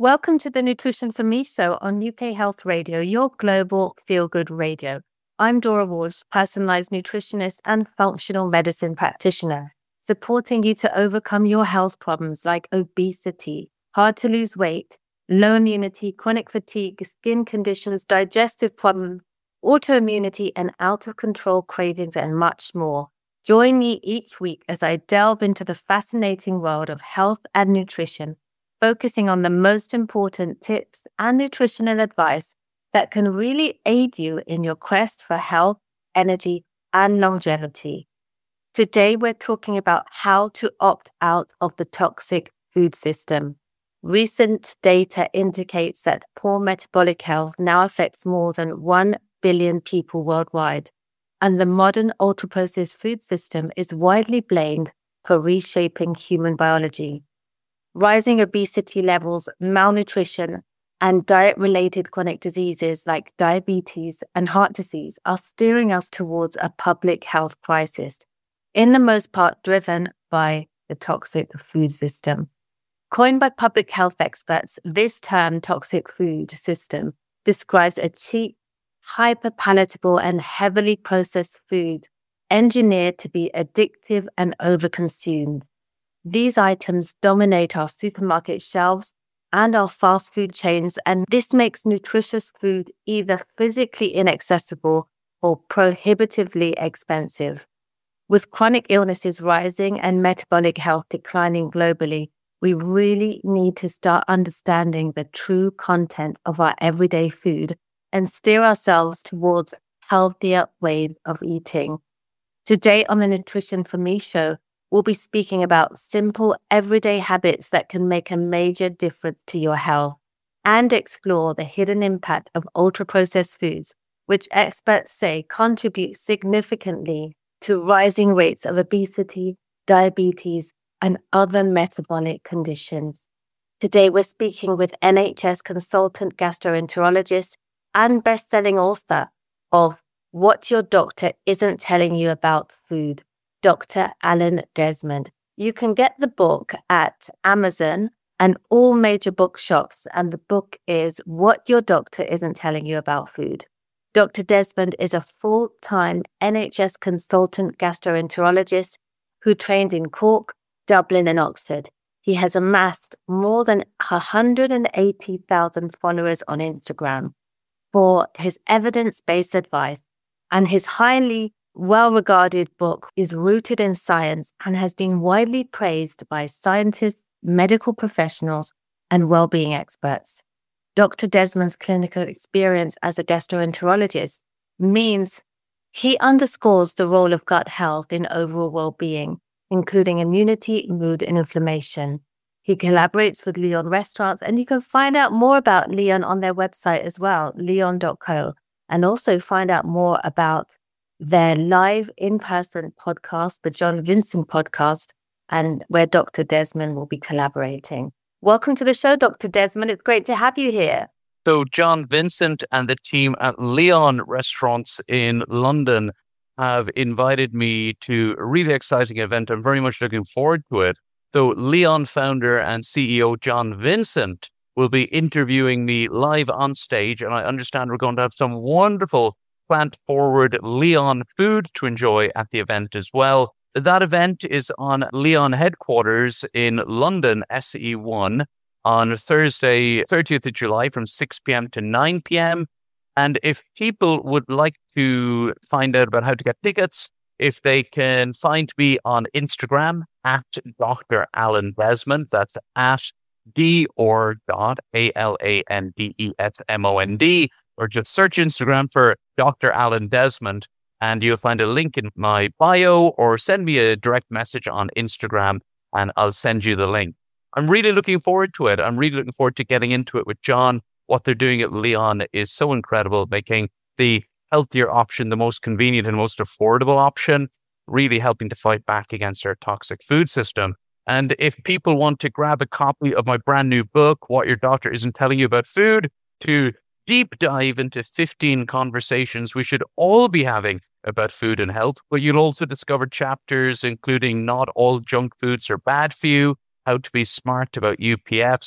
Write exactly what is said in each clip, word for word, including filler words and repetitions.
Welcome to the Nutrition for Me show on U K Health Radio, your global feel-good radio. I'm Dora Walsh, personalized nutritionist and functional medicine practitioner, supporting you to overcome your health problems like obesity, hard to lose weight, low immunity, chronic fatigue, skin conditions, digestive problems, autoimmunity, and out-of-control cravings, and much more. Join me each week as I delve into the fascinating world of health and nutrition, focusing on the most important tips and nutritional advice that can really aid you in your quest for health, energy, and longevity. Today, we're talking about how to opt out of the toxic food system. Recent data indicates that poor metabolic health now affects more than one billion people worldwide, and the modern ultra-processed food system is widely blamed for reshaping human biology. Rising obesity levels, malnutrition, and diet-related chronic diseases like diabetes and heart disease are steering us towards a public health crisis, in the most part driven by the toxic food system. Coined by public health experts, this term, toxic food system, describes a cheap, hyper-palatable, and heavily processed food engineered to be addictive and overconsumed. These items dominate our supermarket shelves and our fast food chains, and this makes nutritious food either physically inaccessible or prohibitively expensive. With chronic illnesses rising and metabolic health declining globally, we really need to start understanding the true content of our everyday food and steer ourselves towards healthier ways of eating. Today on the Nutrition for Me show, we'll be speaking about simple, everyday habits that can make a major difference to your health and explore the hidden impact of ultra-processed foods, which experts say contribute significantly to rising rates of obesity, diabetes, and other metabolic conditions. Today, we're speaking with N H S consultant gastroenterologist and best-selling author of What Your Doctor Isn't Telling You About Food, Doctor Alan Desmond. You can get the book at Amazon and all major bookshops, and the book is What Your Doctor Isn't Telling You About Food. Doctor Desmond is a full-time N H S consultant gastroenterologist who trained in Cork, Dublin, and Oxford. He has amassed more than one hundred eighty thousand followers on Instagram for his evidence-based advice, and his highly well-regarded book is rooted in science and has been widely praised by scientists, medical professionals, and well-being experts. Doctor Desmond's clinical experience as a gastroenterologist means he underscores the role of gut health in overall well-being, including immunity, mood, and inflammation. He collaborates with Leon Restaurants, and you can find out more about Leon on their website as well, leon dot co, and also find out more about their live in-person podcast, the John Vincent podcast, and where Doctor Desmond will be collaborating. Welcome to the show, Doctor Desmond. It's great to have you here. So John Vincent and the team at Leon Restaurants in London have invited me to a really exciting event. I'm very much looking forward to it. So Leon founder and C E O John Vincent will be interviewing me live on stage, and I understand we're going to have some wonderful plant-forward Leon food to enjoy at the event as well. That event is on Leon headquarters in London, S E one, on Thursday, thirtieth of July from six p.m. to nine p.m. And if people would like to find out about how to get tickets, if they can find me on Instagram at Doctor Alan Desmond, that's at D or dot A L A N D E S M O N D, or just search Instagram for Doctor Alan Desmond, and you'll find a link in my bio, or send me a direct message on Instagram and I'll send you the link. I'm really looking forward to it. I'm really looking forward to getting into it with John. What they're doing at Leon is so incredible, making the healthier option the most convenient and most affordable option, really helping to fight back against our toxic food system. And if people want to grab a copy of my brand new book, What Your Doctor Isn't Telling You About Food, to deep dive into fifteen conversations we should all be having about food and health, but you'll also discover chapters including not all junk foods are bad for you, how to be smart about U P Fs,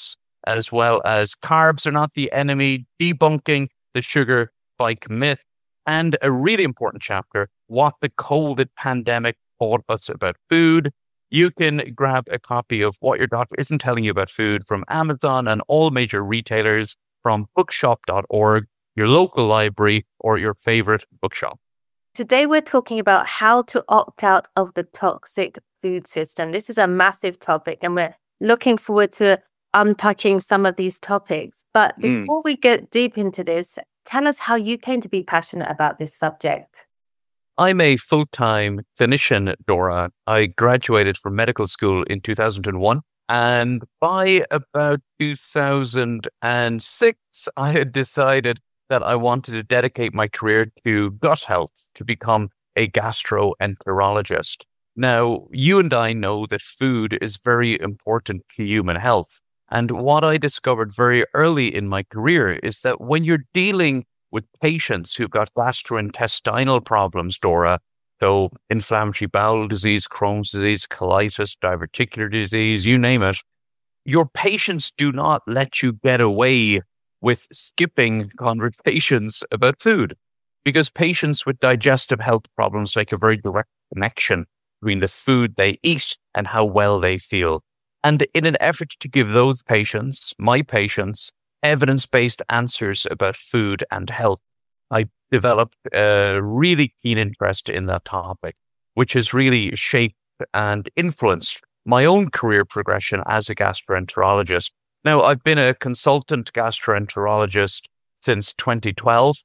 as well as Carbs Are Not the Enemy, Debunking the Sugar Spike Myth, and a really important chapter, What the COVID Pandemic Taught Us About Food. You can grab a copy of What Your Doctor Isn't Telling You About Food from Amazon and all major retailers, from bookshop dot org, your local library, or your favorite bookshop. Today, we're talking about how to opt out of the toxic food system. This is a massive topic, and we're looking forward to unpacking some of these topics. But before mm. we get deep into this, tell us how you came to be passionate about this subject. I'm a full-time clinician, Dora. I graduated from medical school in two thousand one. And by about two thousand six, I had decided that I wanted to dedicate my career to gut health, to become a gastroenterologist. Now, you and I know that food is very important to human health. And what I discovered very early in my career is that when you're dealing with patients who've got gastrointestinal problems, Dora, so inflammatory bowel disease, Crohn's disease, colitis, diverticular disease, you name it, your patients do not let you get away with skipping conversations about food, because patients with digestive health problems make a very direct connection between the food they eat and how well they feel. And in an effort to give those patients, my patients, evidence-based answers about food and health, I developed a really keen interest in that topic, which has really shaped and influenced my own career progression as a gastroenterologist. Now, I've been a consultant gastroenterologist since twenty twelve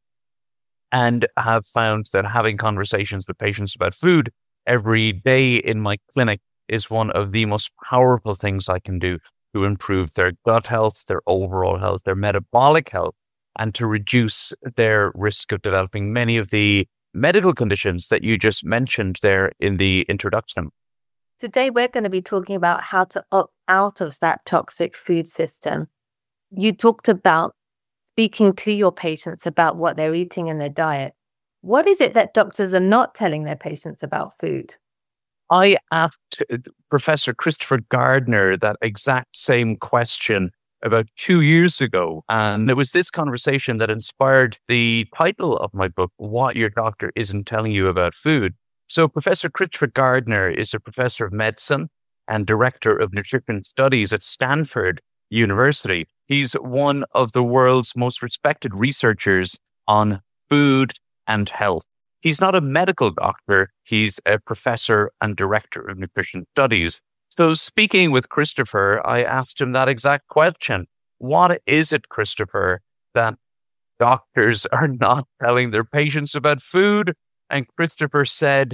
and have found that having conversations with patients about food every day in my clinic is one of the most powerful things I can do to improve their gut health, their overall health, their metabolic health, and to reduce their risk of developing many of the medical conditions that you just mentioned there in the introduction. Today, we're going to be talking about how to opt out of that toxic food system. You talked about speaking to your patients about what they're eating in their diet. What is it that doctors are not telling their patients about food? I asked Professor Christopher Gardner that exact same question about two years ago. And it was this conversation that inspired the title of my book, What Your Doctor Isn't Telling You About Food. So Professor Christopher Gardner is a professor of medicine and director of nutrition studies at Stanford University. He's one of the world's most respected researchers on food and health. He's not a medical doctor. He's a professor and director of nutrition studies. So speaking with Christopher, I asked him that exact question. What is it, Christopher, that doctors are not telling their patients about food? And Christopher said,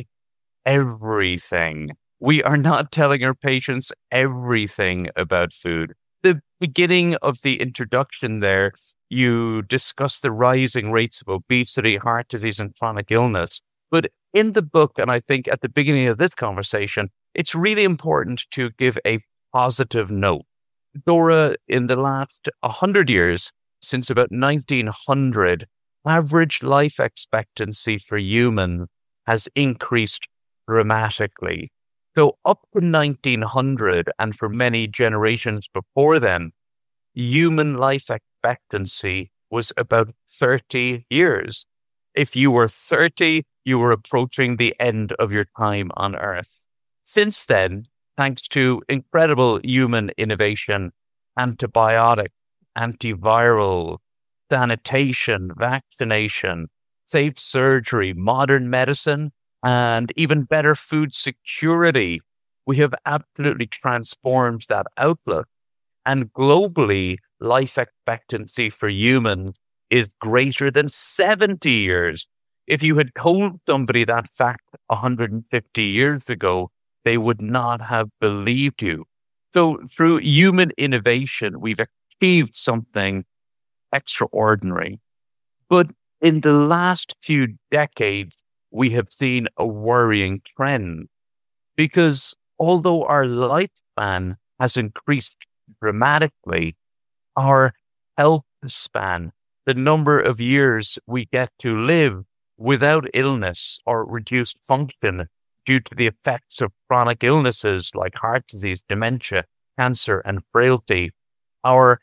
everything. We are not telling our patients everything about food. The beginning of the introduction there, you discuss the rising rates of obesity, heart disease, and chronic illness. But in the book, and I think at the beginning of this conversation, it's really important to give a positive note. Dora, in the last one hundred years, since about nineteen hundred, average life expectancy for humans has increased dramatically. So up to nineteen hundred, and for many generations before then, human life expectancy was about thirty years. If you were thirty, you were approaching the end of your time on Earth. Since then, thanks to incredible human innovation, antibiotic, antiviral, sanitation, vaccination, safe surgery, modern medicine, and even better food security, we have absolutely transformed that outlook. And globally, life expectancy for humans is greater than seventy years. If you had told somebody that fact one hundred fifty years ago, they would not have believed you. So through human innovation, we've achieved something extraordinary. But in the last few decades, we have seen a worrying trend, because although our lifespan has increased dramatically, our health span, the number of years we get to live without illness or reduced function due to the effects of chronic illnesses like heart disease, dementia, cancer, and frailty, our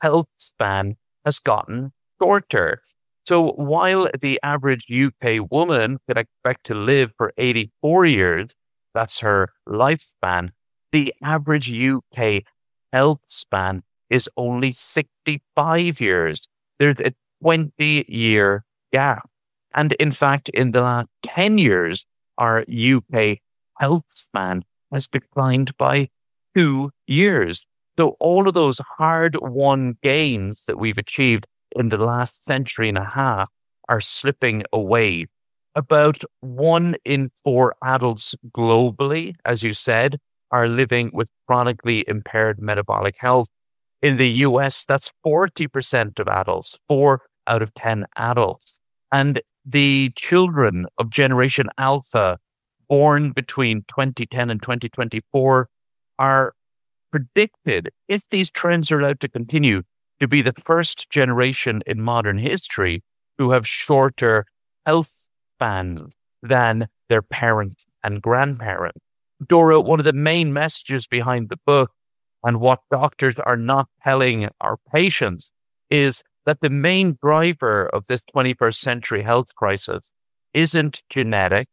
health span has gotten shorter. So while the average U K woman could expect to live for eighty-four years, that's her lifespan, the average U K health span is only sixty-five years. There's a twenty-year gap. And in fact, in the last ten years, our U K health span has declined by two years. So all of those hard-won gains that we've achieved in the last century and a half are slipping away. About one in four adults globally, as you said, are living with chronically impaired metabolic health. In the U S, that's forty percent of adults, four out of ten adults. And the children of Generation Alpha, born between twenty ten and twenty twenty-four, are predicted, if these trends are allowed to continue, to be the first generation in modern history who have shorter health spans than their parents and grandparents. Dora, one of the main messages behind the book and what doctors are not telling our patients is that the main driver of this twenty-first century health crisis isn't genetic,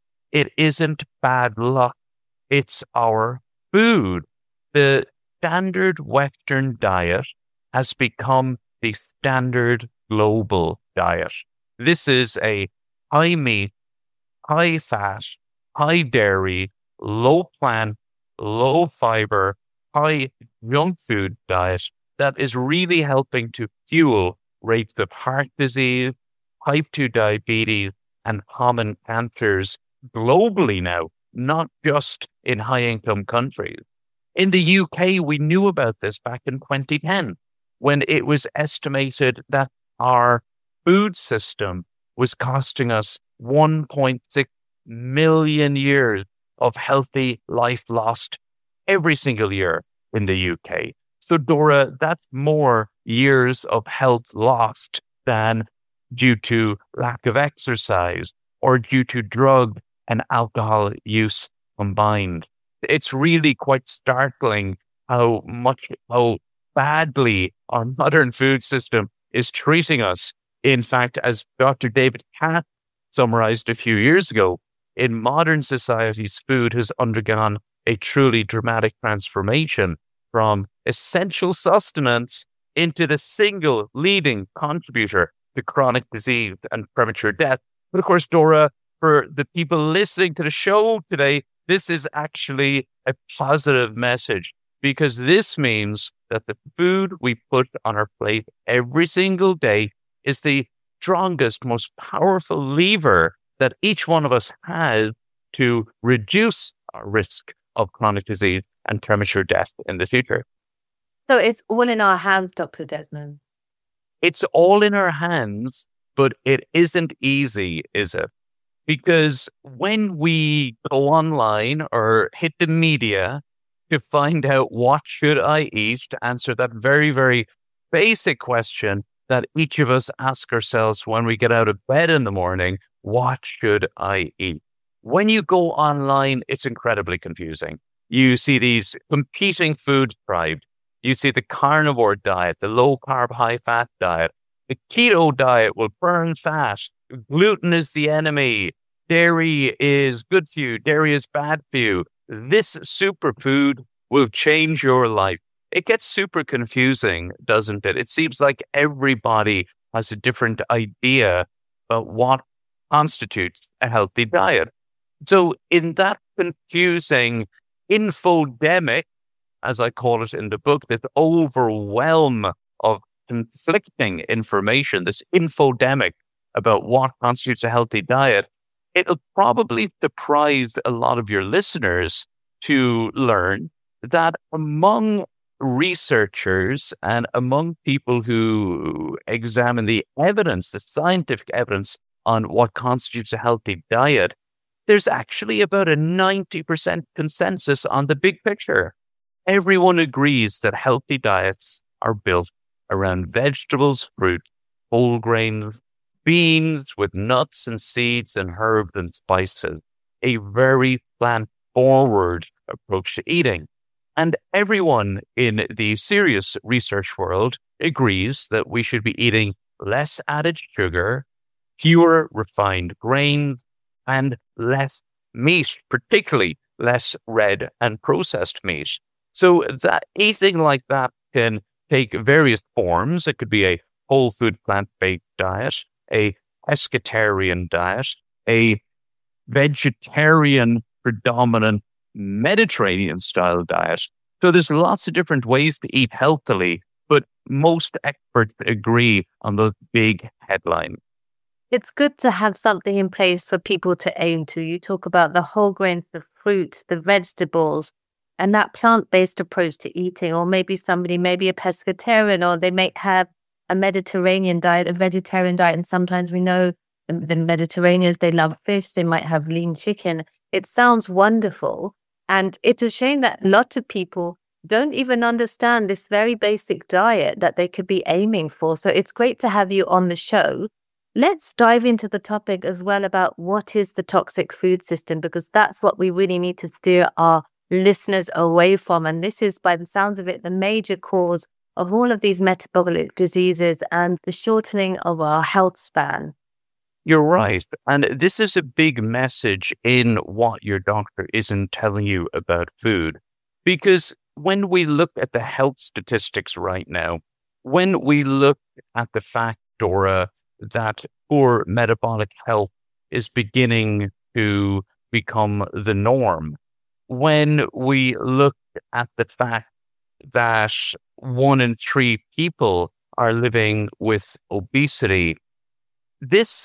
it isn't bad luck, it's our food. The standard Western diet has become the standard global diet. This is a high meat, high fat, high dairy, low plant, low fiber, high junk food diet that is really helping to fuel rates of heart disease, type two diabetes, and common cancers globally now, not just in high-income countries. In the U K, we knew about this back in twenty ten, when it was estimated that our food system was costing us one point six million years of healthy life lost every single year in the U K. So, Dora, that's more years of health lost than due to lack of exercise or due to drug and alcohol use combined. It's really quite startling how much, how badly our modern food system is treating us. In fact, as Doctor David Katz summarized a few years ago, in modern societies, food has undergone a truly dramatic transformation from essential sustenance into the single leading contributor to chronic disease and premature death. But of course, Dora, for the people listening to the show today, this is actually a positive message, because this means that the food we put on our plate every single day is the strongest, most powerful lever that each one of us has to reduce our risk of chronic disease and premature death in the future. So it's all in our hands, Doctor Desmond. It's all in our hands, but it isn't easy, is it? Because when we go online or hit the media to find out what should I eat, to answer that very, very basic question that each of us ask ourselves when we get out of bed in the morning, what should I eat? When you go online, it's incredibly confusing. You see these competing food tribes. You see the carnivore diet, the low-carb, high-fat diet. The keto diet will burn fat. Gluten is the enemy. Dairy is good for you. Dairy is bad for you. This superfood will change your life. It gets super confusing, doesn't it? It seems like everybody has a different idea about what constitutes a healthy diet. So in that confusing infodemic, as I call it in the book, this overwhelm of conflicting information, this infodemic about what constitutes a healthy diet, it'll probably surprise a lot of your listeners to learn that among researchers and among people who examine the evidence, the scientific evidence on what constitutes a healthy diet, there's actually about a ninety percent consensus on the big picture. Everyone agrees that healthy diets are built around vegetables, fruit, whole grains, beans with nuts and seeds and herbs and spices, a very plant-forward approach to eating. And everyone in the serious research world agrees that we should be eating less added sugar, fewer refined grains, and less meat, particularly less red and processed meat. So that eating like that can take various forms. It could be a whole food plant-based diet, a pescatarian diet, a vegetarian predominant Mediterranean style diet. So there's lots of different ways to eat healthily, but most experts agree on those big headlines. It's good to have something in place for people to aim to. You talk about the whole grains, the fruit, the vegetables, and that plant-based approach to eating, or maybe somebody, maybe a pescatarian, or they may have a Mediterranean diet, a vegetarian diet. And sometimes we know the, the Mediterraneans, they love fish, they might have lean chicken. It sounds wonderful. And it's a shame that a lot of people don't even understand this very basic diet that they could be aiming for. So it's great to have you on the show. Let's dive into the topic as well about what is the toxic food system, because that's what we really need to steer our listeners away from. And this is, by the sounds of it, the major cause of all of these metabolic diseases and the shortening of our health span. You're right. And this is a big message in what your doctor isn't telling you about food. Because when we look at the health statistics right now, when we look at the fact, Dora, that poor metabolic health is beginning to become the norm, when we look at the fact that one in three people are living with obesity, this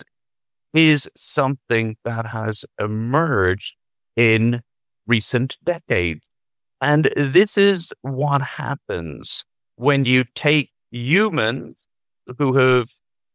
is something that has emerged in recent decades. And this is what happens when you take humans who have,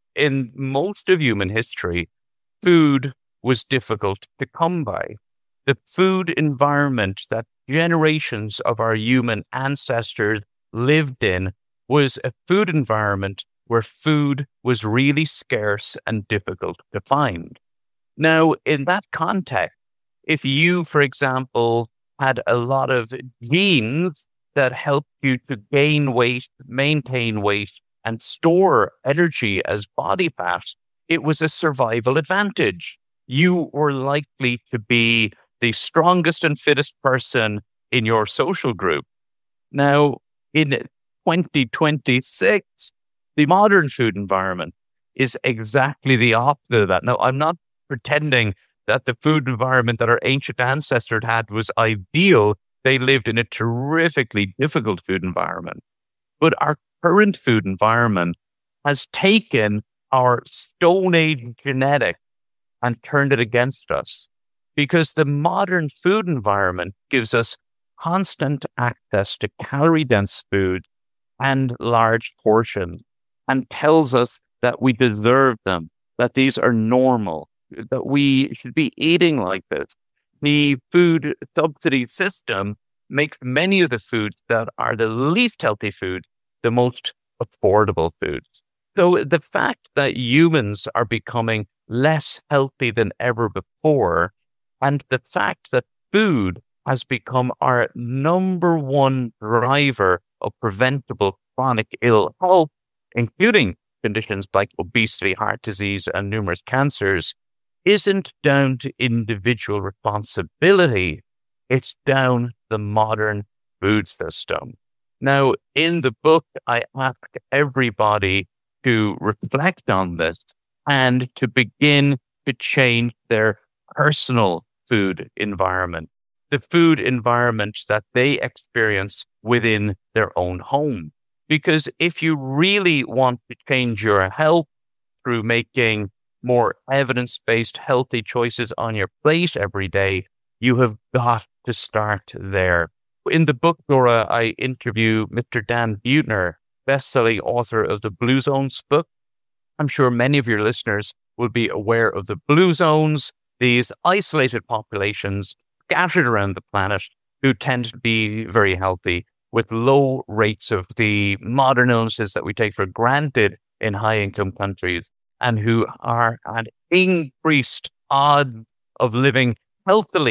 in most of human history, food was difficult to come by. The food environment that generations of our human ancestors lived in was a food environment where food was really scarce and difficult to find. Now, in that context, if you, for example, had a lot of genes that helped you to gain weight, maintain weight, and store energy as body fat, it was a survival advantage. You were likely to be the strongest and fittest person in your social group. Now, in twenty twenty-six, the modern food environment is exactly the opposite of that. Now, I'm not pretending that the food environment that our ancient ancestors had was ideal. They lived in a terrifically difficult food environment. But our current food environment has taken our Stone Age genetics and turned it against us, because the modern food environment gives us constant access to calorie-dense food and large portions, and tells us that we deserve them, that these are normal, that we should be eating like this. The food subsidy system makes many of the foods that are the least healthy food the most affordable foods. So the fact that humans are becoming less healthy than ever before, and the fact that food has become our number one driver of preventable chronic ill health, including conditions like obesity, heart disease, and numerous cancers, isn't down to individual responsibility. It's down the modern food system. Now, in the book, I ask everybody to reflect on this and to begin to change their personal food environment, the food environment that they experience within their own home. Because if you really want to change your health through making more evidence-based healthy choices on your plate every day, you have got to start there. In the book, Dora, I interview Mister Dan Buettner, best-selling author of the Blue Zones book. I'm sure many of your listeners will be aware of the Blue Zones, these isolated populations scattered around the planet who tend to be very healthy with low rates of the modern illnesses that we take for granted in high-income countries, and who are at increased odds of living healthily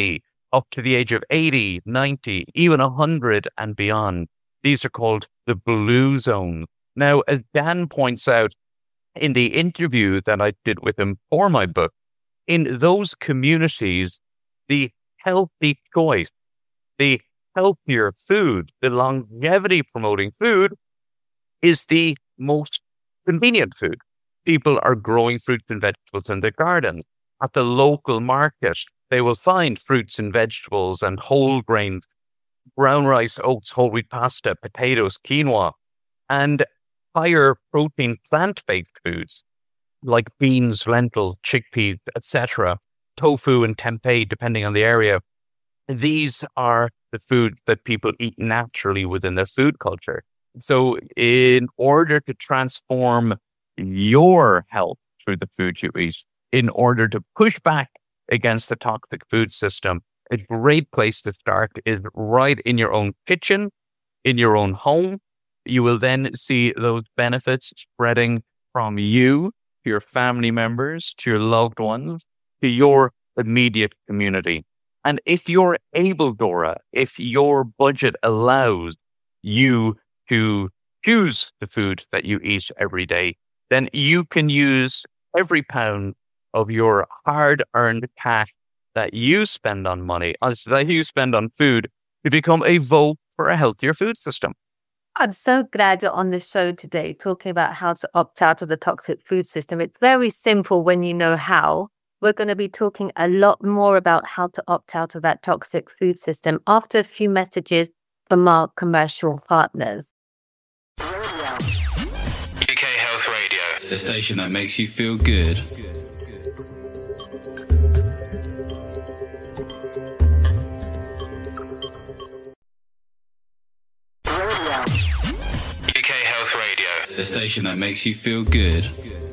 up to the age of eighty, ninety, even one hundred and beyond. These are called the blue zones. Now, as Dan points out in the interview that I did with him for my book, in those communities, the healthy choice, the healthier food, the longevity promoting food is the most convenient food. People are growing fruits and vegetables in their gardens. At the local market, they will find fruits and vegetables and whole grains, brown rice, oats, whole wheat pasta, potatoes, quinoa, and higher protein plant-based foods like beans, lentils, chickpeas, et cetera, tofu and tempeh, depending on the area. These are the foods that people eat naturally within their food culture. So in order to transform your health through the food you eat, in order to push back against the toxic food system, a great place to start is right in your own kitchen, in your own home. You will then see those benefits spreading from you to your family members, to your loved ones, to your immediate community. And if you're able, Dora, if your budget allows you to choose the food that you eat every day, then you can use every pound of your hard-earned cash that you spend on money, that you spend on food, to become a vote for a healthier food system. I'm so glad you're on the show today talking about how to opt out of the toxic food system. It's very simple when you know how. We're going to be talking a lot more about how to opt out of that toxic food system after a few messages from our commercial partners. U K Health Radio, the station that makes you feel good. U K Health Radio, the station that makes you feel good.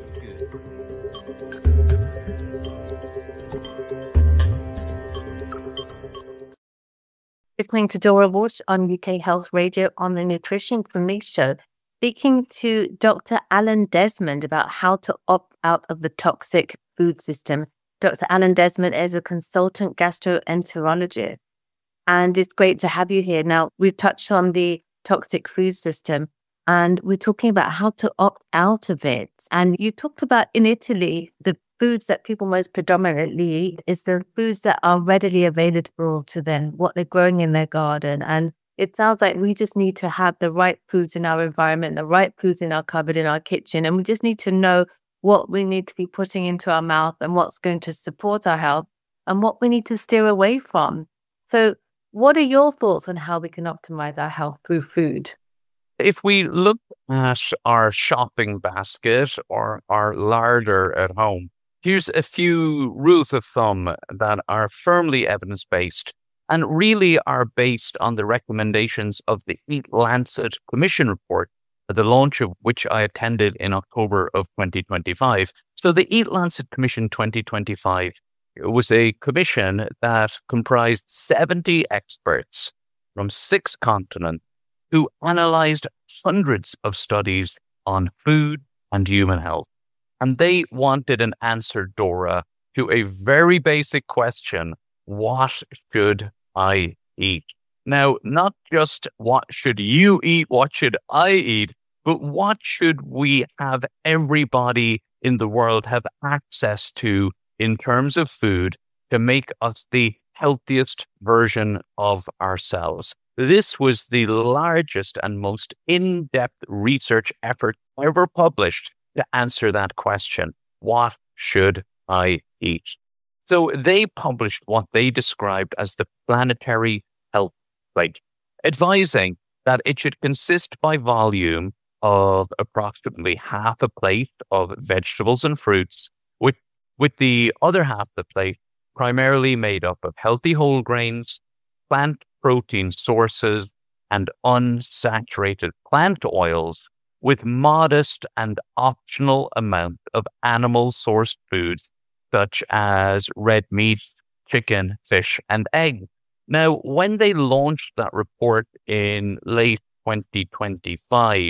Listening to Dora Walsh on U K Health Radio on the Nutrition for Me show, speaking to Doctor Alan Desmond about how to opt out of the toxic food system. Doctor Alan Desmond is a consultant gastroenterologist, and it's great to have you here. Now, we've touched on the toxic food system, and we're talking about how to opt out of it. And you talked about in Italy, the foods that people most predominantly eat is the foods that are readily available to them, what they're growing in their garden. And it sounds like we just need to have the right foods in our environment, the right foods in our cupboard, in our kitchen. And we just need to know what we need to be putting into our mouth and what's going to support our health and what we need to steer away from. So what are your thoughts on how we can optimize our health through food? If we look at our shopping basket or our larder at home, here's a few rules of thumb that are firmly evidence-based and really are based on the recommendations of the Eat Lancet Commission report, the launch of which I attended in October of twenty twenty-five. So the Eat Lancet Commission twenty twenty-five was a commission that comprised seventy experts from six continents who analyzed hundreds of studies on food and human health. And they wanted an answer, Dora, to a very basic question: what should I eat? Now, not just what should you eat, what should I eat, but what should we have everybody in the world have access to in terms of food to make us the healthiest version of ourselves? This was the largest and most in-depth research effort ever published to answer that question. What should I eat? So they published what they described as the Planetary Health Plate, advising that it should consist by volume of approximately half a plate of vegetables and fruits, with, with the other half of the plate primarily made up of healthy whole grains, plant protein sources, and unsaturated plant oils, with modest and optional amount of animal-sourced foods such as red meat, chicken, fish, and eggs. Now, when they launched that report in late twenty twenty-five,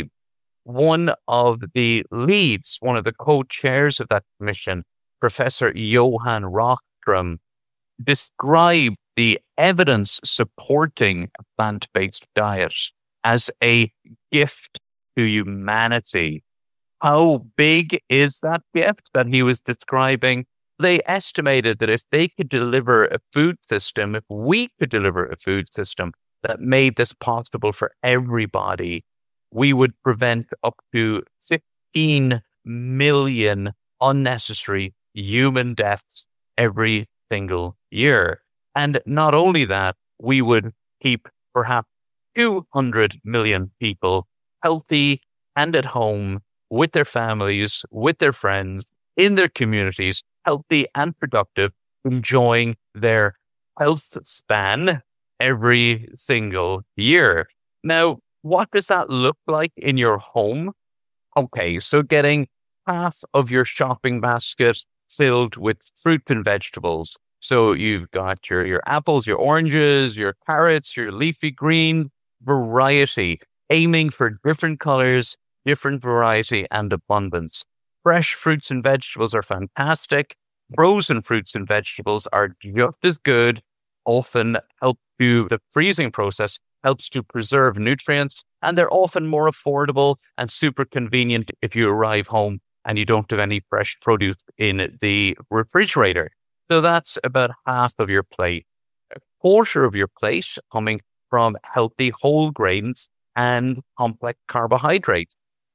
one of the leads, one of the co-chairs of that commission, Professor Johan Rockström, described the evidence supporting a plant-based diet as a gift to humanity. How big is that gift that he was describing? They estimated that if they could deliver a food system, if we could deliver a food system that made this possible for everybody, we would prevent up to fifteen million unnecessary human deaths every single year. And not only that, we would keep perhaps two hundred million people healthy and at home with their families, with their friends, in their communities, healthy and productive, enjoying their health span every single year. Now, what does that look like in your home? Okay, so getting half of your shopping basket filled with fruit and vegetables. So you've got your, your apples, your oranges, your carrots, your leafy green, variety, aiming for different colors, different variety and abundance. Fresh fruits and vegetables are fantastic. Frozen fruits and vegetables are just as good, often help to, the freezing process helps to preserve nutrients, and they're often more affordable and super convenient if you arrive home and you don't have any fresh produce in the refrigerator. So that's about half of your plate. A quarter of your plate coming from healthy whole grains and complex carbohydrates.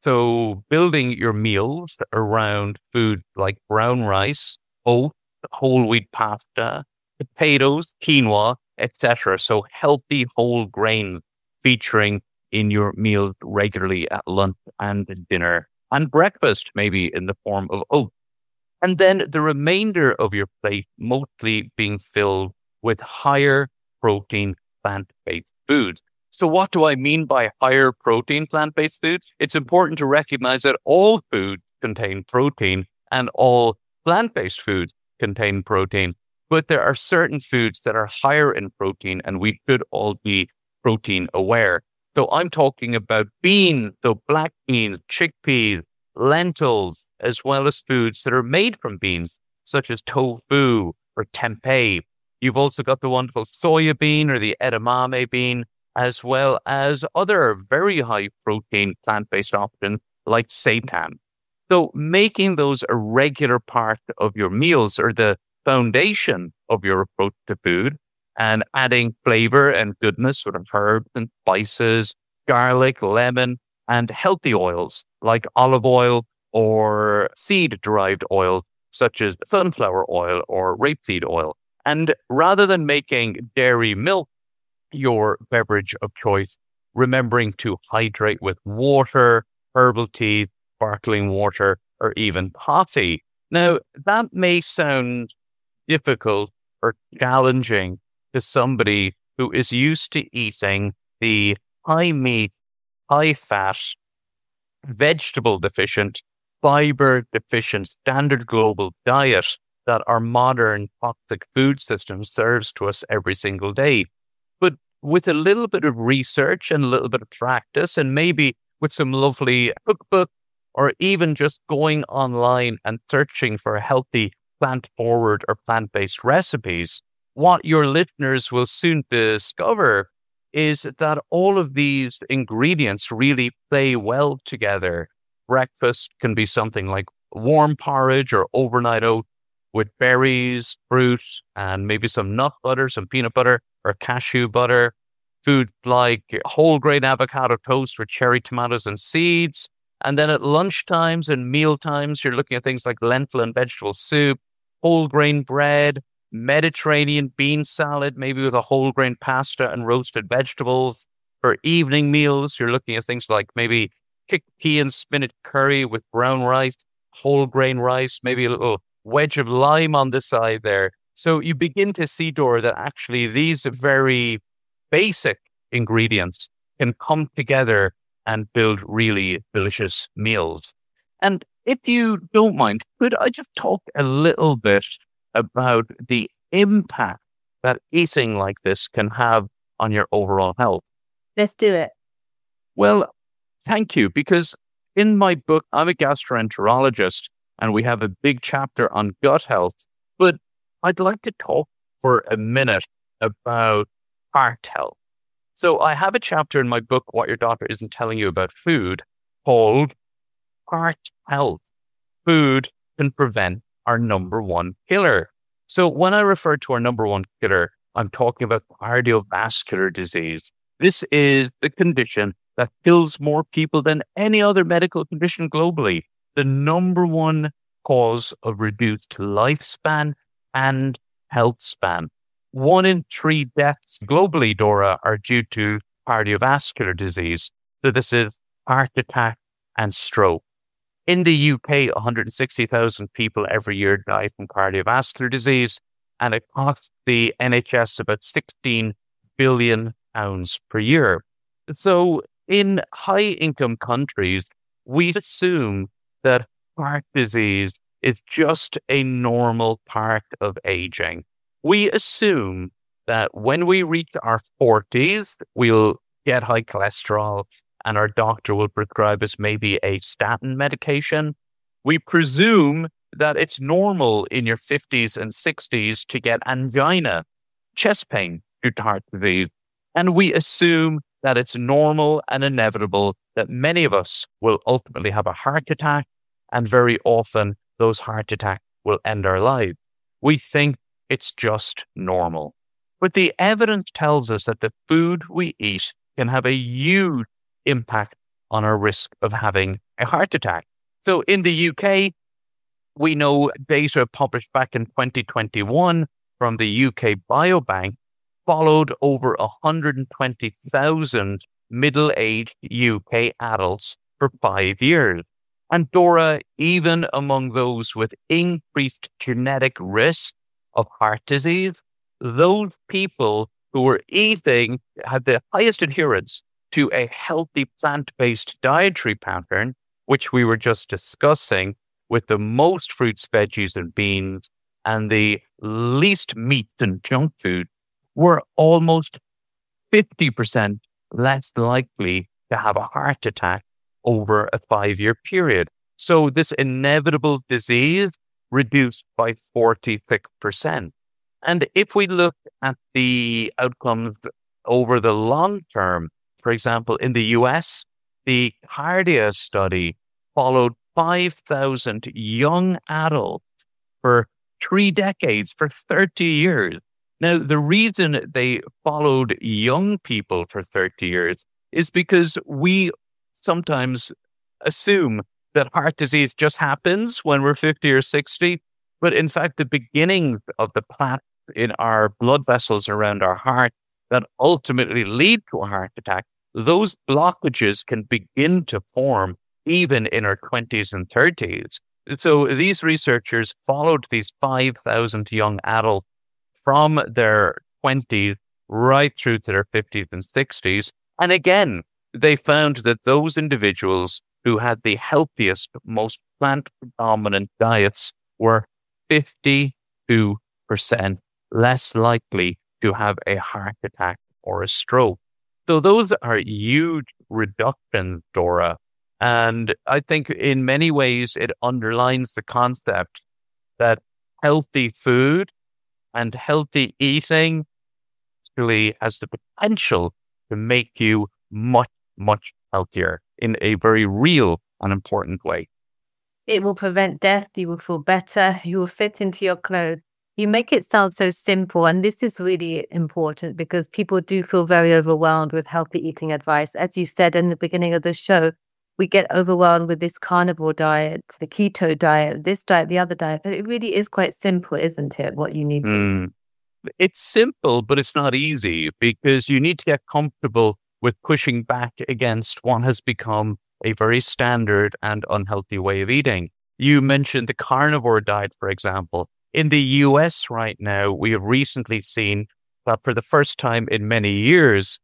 So building your meals around food like brown rice, oats, whole wheat pasta, potatoes, quinoa, et cetera. So healthy whole grains featuring in your meals regularly at lunch and dinner and breakfast, maybe in the form of oats. And then the remainder of your plate mostly being filled with higher protein plant-based foods. So what do I mean by higher protein plant-based foods? It's important to recognize that all foods contain protein and all plant-based foods contain protein, but there are certain foods that are higher in protein and we should all be protein aware. So I'm talking about beans, so black beans, chickpeas, lentils, as well as foods that are made from beans, such as tofu or tempeh. You've also got the wonderful soya bean or the edamame bean, as well as other very high protein plant-based options like seitan. So making those a regular part of your meals or the foundation of your approach to food and adding flavor and goodness with herbs and spices, garlic, lemon, and healthy oils like olive oil or seed-derived oil such as sunflower oil or rapeseed oil. And rather than making dairy milk your beverage of choice, remembering to hydrate with water, herbal tea, sparkling water, or even coffee. Now, that may sound difficult or challenging to somebody who is used to eating the high meat, high fat, vegetable deficient, fiber deficient standard global diet that our modern toxic food system serves to us every single day. But with a little bit of research and a little bit of practice, and maybe with some lovely cookbook, or even just going online and searching for healthy plant-forward or plant-based recipes, what your listeners will soon discover is that all of these ingredients really play well together. Breakfast can be something like warm porridge or overnight oats with berries, fruit, and maybe some nut butter, some peanut butter or cashew butter. Food like whole grain avocado toast with cherry tomatoes and seeds. And then at lunch times and meal times, you're looking at things like lentil and vegetable soup, whole grain bread, Mediterranean bean salad, maybe with a whole grain pasta and roasted vegetables. For evening meals, you're looking at things like maybe chickpea and spinach curry with brown rice, whole grain rice, maybe a little wedge of lime on the side there. So you begin to see, Dora, that actually these very basic ingredients can come together and build really delicious meals. And if you don't mind, could I just talk a little bit about the impact that eating like this can have on your overall health? Let's do it. Well, thank you, because in my book, I'm a gastroenterologist, and we have a big chapter on gut health, but I'd like to talk for a minute about heart health. So I have a chapter in my book, What Your Doctor Isn't Telling You About Food, called Heart Health. Food can prevent our number one killer. So when I refer to our number one killer, I'm talking about cardiovascular disease. This is the condition that kills more people than any other medical condition globally. The number one cause of reduced lifespan and health span. One in three deaths globally, Dora, are due to cardiovascular disease. So this is heart attack and stroke. In the U K, one hundred sixty thousand people every year die from cardiovascular disease, and it costs the N H S about sixteen billion pounds per year. So in high-income countries, we assume that heart disease is just a normal part of aging. We assume that when we reach our forties, we'll get high cholesterol and our doctor will prescribe us maybe a statin medication. We presume that it's normal in your fifties and sixties to get angina, chest pain due to heart disease. And we assume that it's normal and inevitable that many of us will ultimately have a heart attack, and very often those heart attacks will end our lives. We think it's just normal. But the evidence tells us that the food we eat can have a huge impact on our risk of having a heart attack. So in the U K, we know data published back in twenty twenty-one from the U K Biobank followed over one hundred twenty thousand middle-aged U K adults for five years. And Dora, even among those with increased genetic risk of heart disease, those people who were eating had the highest adherence to a healthy plant-based dietary pattern, which we were just discussing, with the most fruits, veggies, and beans, and the least meat and junk food, were almost fifty percent less likely to have a heart attack over a five-year period. So this inevitable disease reduced by forty-six percent. And if we look at the outcomes over the long term, for example, in the U S, the Cardia study followed five thousand young adults for three decades, for thirty years. Now, the reason they followed young people for thirty years is because we sometimes assume that heart disease just happens when we're fifty or sixty. But in fact, the beginning of the plaque in our blood vessels around our heart that ultimately lead to a heart attack, those blockages can begin to form even in our twenties and thirties. So these researchers followed these five thousand young adults from their twenties right through to their fifties and sixties. And again, they found that those individuals who had the healthiest, most plant-dominant diets were fifty-two percent less likely to have a heart attack or a stroke. So those are huge reductions, Dora. And I think in many ways it underlines the concept that healthy food and healthy eating actually has the potential to make you much, much healthier in a very real and important way. It will prevent death. You will feel better. You will fit into your clothes. You make it sound so simple. And this is really important because people do feel very overwhelmed with healthy eating advice. As you said in the beginning of the show, we get overwhelmed with this carnivore diet, the keto diet, this diet, the other diet. But it really is quite simple, isn't it? What you need to mm. It's simple, but it's not easy because you need to get comfortable with pushing back against what has become a very standard and unhealthy way of eating. You mentioned the carnivore diet, for example. In the U S right now, we have recently seen that for the first time in many years,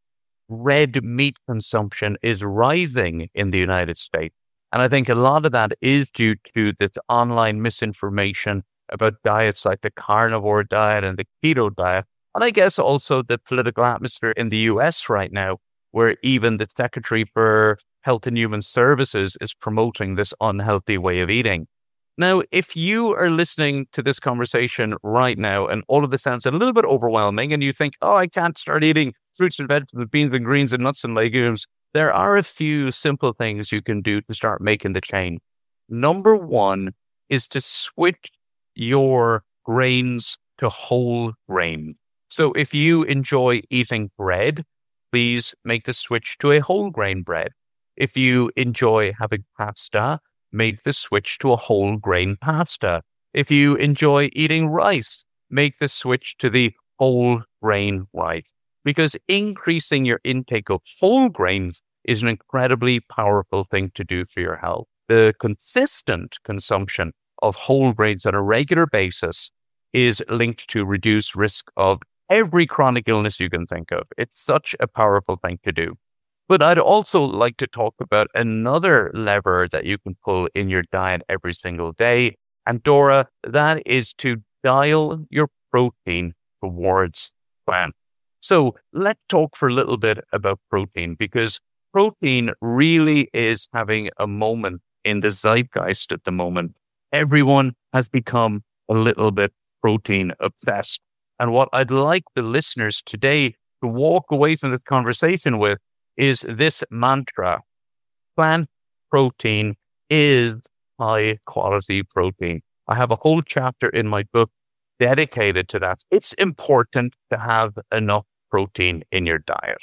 red meat consumption is rising in the United States. And I think a lot of that is due to this online misinformation about diets like the carnivore diet and the keto diet. And I guess also the political atmosphere in the U S right now, where even the Secretary for Health and Human Services is promoting this unhealthy way of eating. Now, if you are listening to this conversation right now and all of this sounds a little bit overwhelming and you think, oh, I can't start eating fruits and vegetables, beans and greens and nuts and legumes, there are a few simple things you can do to start making the change. Number one is to switch your grains to whole grain. So if you enjoy eating bread, please make the switch to a whole grain bread. If you enjoy having pasta, make the switch to a whole grain pasta. If you enjoy eating rice, make the switch to the whole grain rice. Because increasing your intake of whole grains is an incredibly powerful thing to do for your health. The consistent consumption of whole grains on a regular basis is linked to reduced risk of every chronic illness you can think of. It's such a powerful thing to do. But I'd also like to talk about another lever that you can pull in your diet every single day. And Dora, that is to dial your protein towards plant. So let's talk for a little bit about protein, because protein really is having a moment in the zeitgeist at the moment. Everyone has become a little bit protein obsessed. And what I'd like the listeners today to walk away from this conversation with is this mantra: plant protein is high quality protein. I have a whole chapter in my book dedicated to that. It's important to have enough protein in your diet.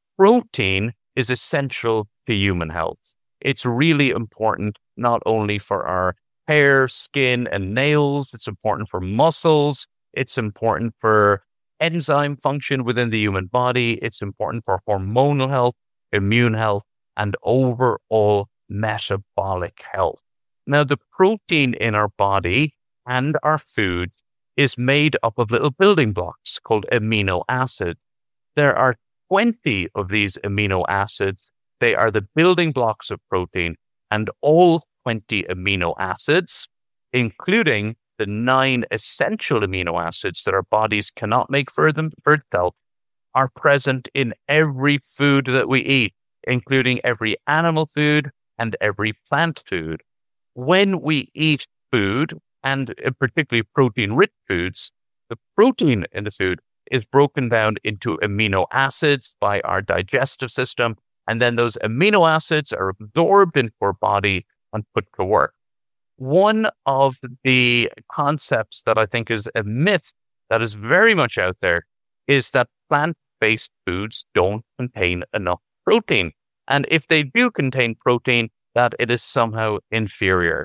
Protein is essential to human health. It's really important not only for our hair, skin, and nails. It's important for muscles. It's important for enzyme function within the human body. It's important for hormonal health, immune health, and overall metabolic health. Now, the protein in our body and our food is made up of little building blocks called amino acids. There are twenty of these amino acids. They are the building blocks of protein, and all twenty amino acids, including the nine essential amino acids that our bodies cannot make for them for itself, are present in every food that we eat, including every animal food and every plant food. When we eat food, and particularly protein-rich foods, the protein in the food is broken down into amino acids by our digestive system, and then those amino acids are absorbed into our body and put to work. One of the concepts that I think is a myth that is very much out there is that plant-based foods don't contain enough protein. And if they do contain protein, that it is somehow inferior.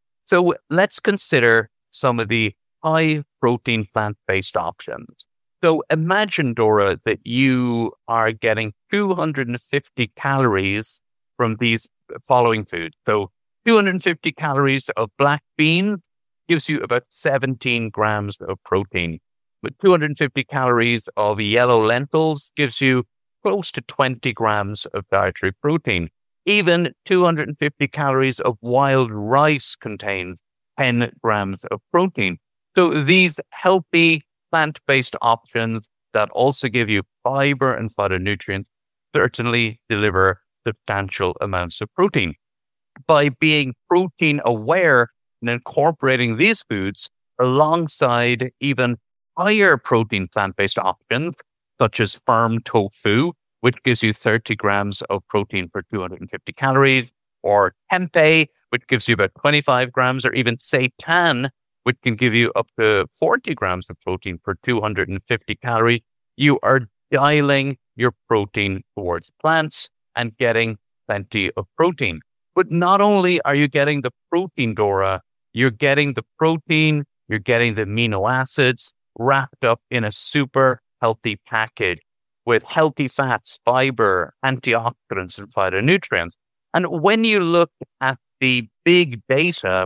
So let's consider some of the high protein plant-based options. So imagine, Dora, that you are getting two hundred fifty calories from these following foods. So two hundred fifty calories of black beans gives you about seventeen grams of protein. But two hundred fifty calories of yellow lentils gives you close to twenty grams of dietary protein. Even two hundred fifty calories of wild rice contains ten grams of protein. So these healthy plant-based options that also give you fiber and phytonutrients certainly deliver substantial amounts of protein. By being protein aware and incorporating these foods alongside even higher protein plant-based options, such as firm tofu, which gives you thirty grams of protein per two hundred fifty calories, or tempeh, which gives you about twenty-five grams, or even seitan, which can give you up to forty grams of protein per two hundred fifty calories, you are dialing your protein towards plants and getting plenty of protein. But not only are you getting the protein, Dora, you're getting the protein, you're getting the amino acids wrapped up in a super healthy package with healthy fats, fiber, antioxidants, and phytonutrients. And when you look at the big data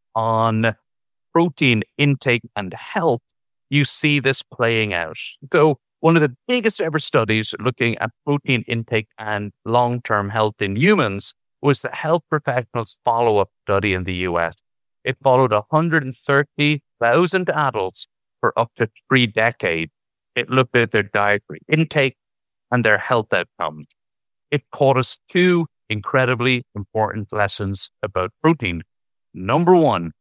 on protein intake and health, you see this playing out. So one of the biggest ever studies looking at protein intake and long-term health in humans was the Health Professionals Follow-Up Study in the U S. It followed one hundred thirty thousand adults for up to three decades. It looked at their dietary intake and their health outcomes. It taught us two incredibly important lessons about protein. Number one,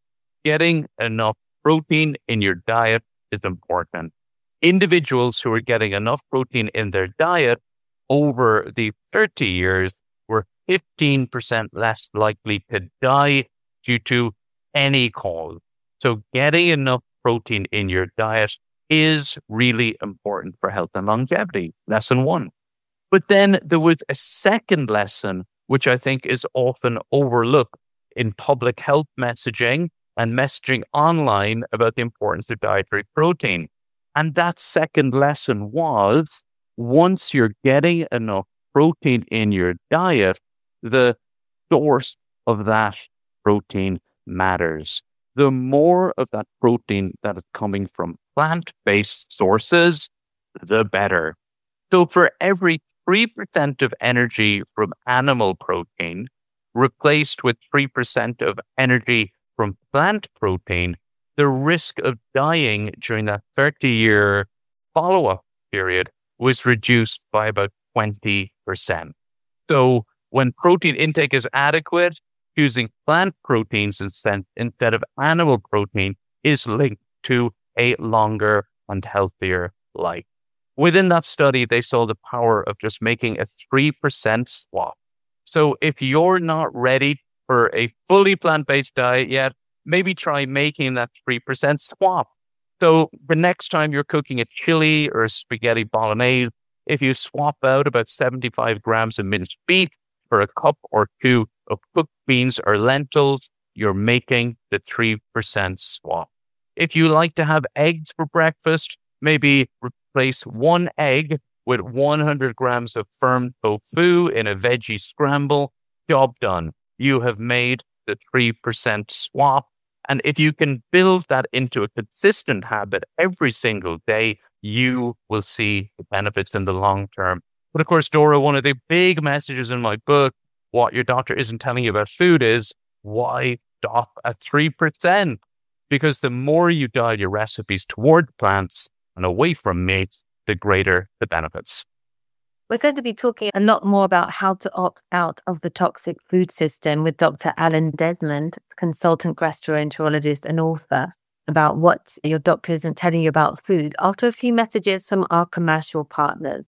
getting enough protein in your diet is important. Individuals who are getting enough protein in their diet over the thirty years were fifteen percent less likely to die due to any cause. So getting enough protein in your diet is really important for health and longevity. Lesson one. But then there was a second lesson, which I think is often overlooked in public health messaging and messaging online about the importance of dietary protein. And that second lesson was, once you're getting enough protein in your diet, the source of that protein matters. The more of that protein that is coming from plant-based sources, the better. So for every three percent of energy from animal protein replaced with three percent of energy from plant protein, the risk of dying during that thirty-year follow-up period was reduced by about twenty percent. So when protein intake is adequate, choosing plant proteins instead, instead of animal protein is linked to a longer and healthier life. Within that study, they saw the power of just making a three percent swap. So if you're not ready for a fully plant-based diet yet, maybe try making that three percent swap. So the next time you're cooking a chili or a spaghetti bolognese, if you swap out about seventy-five grams of minced beef for a cup or two of cooked beans or lentils, you're making the three percent swap. If you like to have eggs for breakfast, maybe replace one egg with one hundred grams of firm tofu in a veggie scramble. Job done. You have made the three percent swap. And if you can build that into a consistent habit every single day, you will see the benefits in the long term. But of course, Dora, one of the big messages in my book, What Your Doctor Isn't Telling You About Food, is why stop at three percent? Because the more you dial your recipes toward plants and away from meat, the greater the benefits. We're going to be talking a lot more about how to opt out of the toxic food system with Doctor Alan Desmond, consultant gastroenterologist and author, about what your doctor isn't telling you about food, after a few messages from our commercial partners.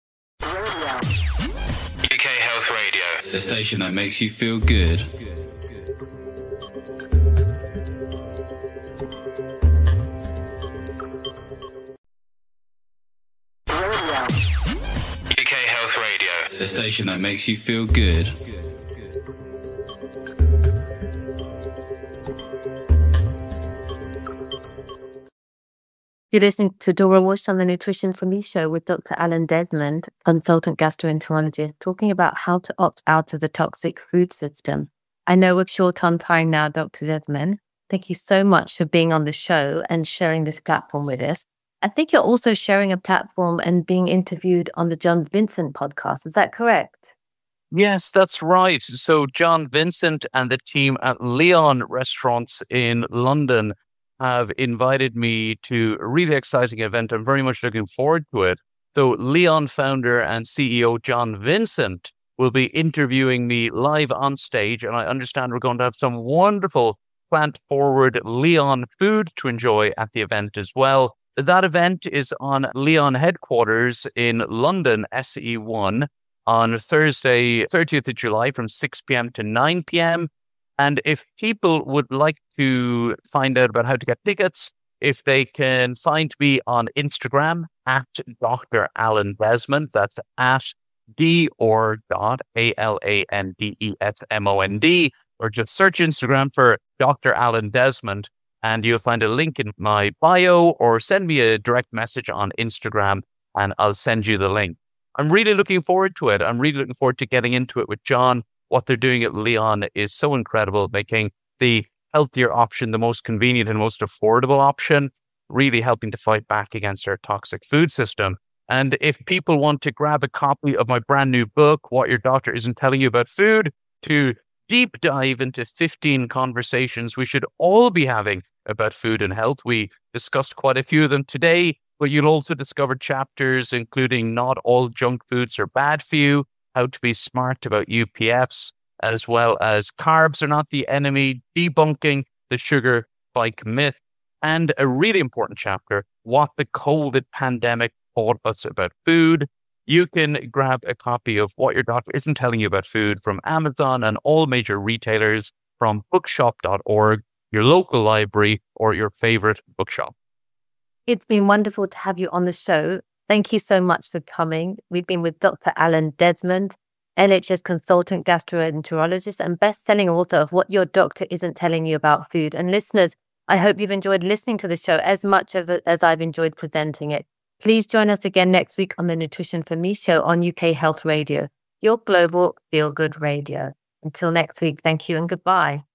U K Health Radio, the station that makes you feel good. U K Health Radio, the station that makes you feel good. You're listening to Dora Walsh on the Nutrition for Me show with Doctor Alan Desmond, consultant gastroenterologist, talking about how to opt out of the toxic food system. I know we're short on time now, Doctor Desmond. Thank you so much for being on the show and sharing this platform with us. I think you're also sharing a platform and being interviewed on the John Vincent podcast. Is that correct? Yes, that's right. So John Vincent and the team at Leon Restaurants in London have invited me to a really exciting event. I'm very much looking forward to it. So Leon founder and C E O John Vincent will be interviewing me live on stage, and I understand we're going to have some wonderful plant-forward Leon food to enjoy at the event as well. That event is on Leon headquarters in London, S E one, on Thursday, thirtieth of July from six p.m. to nine p.m. And if people would like to find out about how to get tickets, if they can find me on Instagram at Doctor Alan Desmond, that's at D or dot A L A N D E S M O N D, or just search Instagram for Doctor Alan Desmond, and you'll find a link in my bio, or send me a direct message on Instagram and I'll send you the link. I'm really looking forward to it. I'm really looking forward to getting into it with John. What they're doing at Leon is so incredible, making the healthier option the most convenient and most affordable option, really helping to fight back against our toxic food system. And if people want to grab a copy of my brand new book, What Your Doctor Isn't Telling You About Food, to deep dive into fifteen conversations we should all be having about food and health. We discussed quite a few of them today, but you'll also discover chapters including not all junk foods are bad for you, how to be smart about U P Fs, as well as carbs are not the enemy, debunking the sugar Spike myth, and a really important chapter, what the COVID pandemic taught us about food. You can grab a copy of What Your Doctor Isn't Telling You About Food from Amazon and all major retailers, from bookshop dot org, your local library, or your favorite bookshop. It's been wonderful to have you on the show. Thank you so much for coming. We've been with Doctor Alan Desmond, N H S consultant gastroenterologist and best-selling author of What Your Doctor Isn't Telling You About Food. And listeners, I hope you've enjoyed listening to the show as much of it as I've enjoyed presenting it. Please join us again next week on the Nutrition for Me show on U K Health Radio, your global feel-good radio. Until next week, thank you and goodbye.